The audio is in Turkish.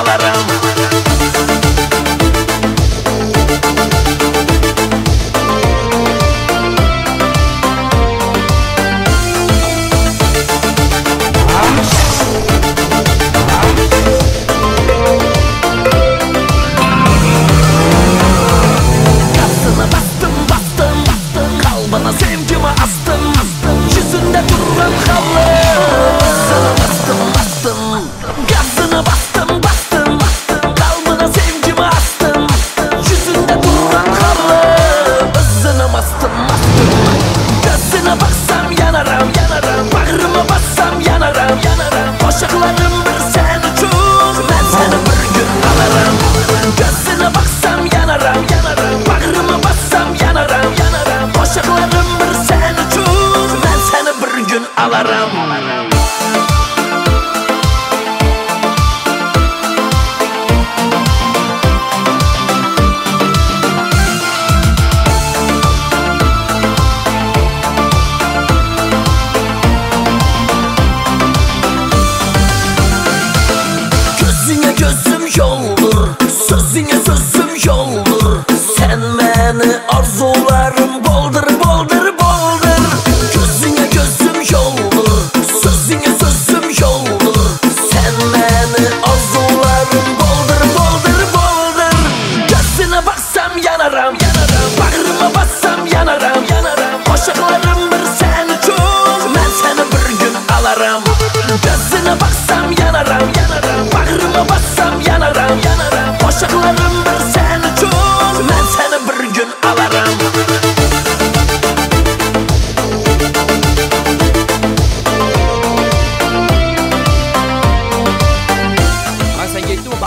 alarım. Bana sevgimi astım, yüzünde duran halı. Sana bastım, gazını bastım, kalbına sevgimi astım, yüzünde duran halı. Hızına bastım, gözüne baksam yanarım, bağrıma bassam yanarım. Boşaklarım bir sen uçur, ben seni bir gün alırım. Gözüne baksam yanarım, bağrıma bassam yanarım. Boşaklarım bir sen uçur, ben seni bir gün alırım. Gözüne gözüm yoldur, sözüne sözüm